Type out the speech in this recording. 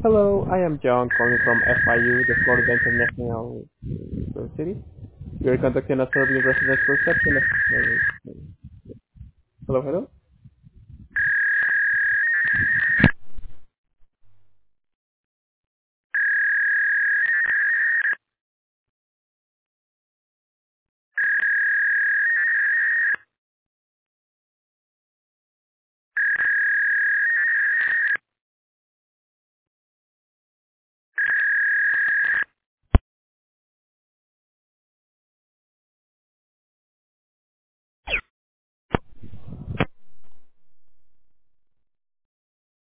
Hello, I am John calling from FIU, the Florida International University. We are conducting a survey in residence perception of. Hello, hello.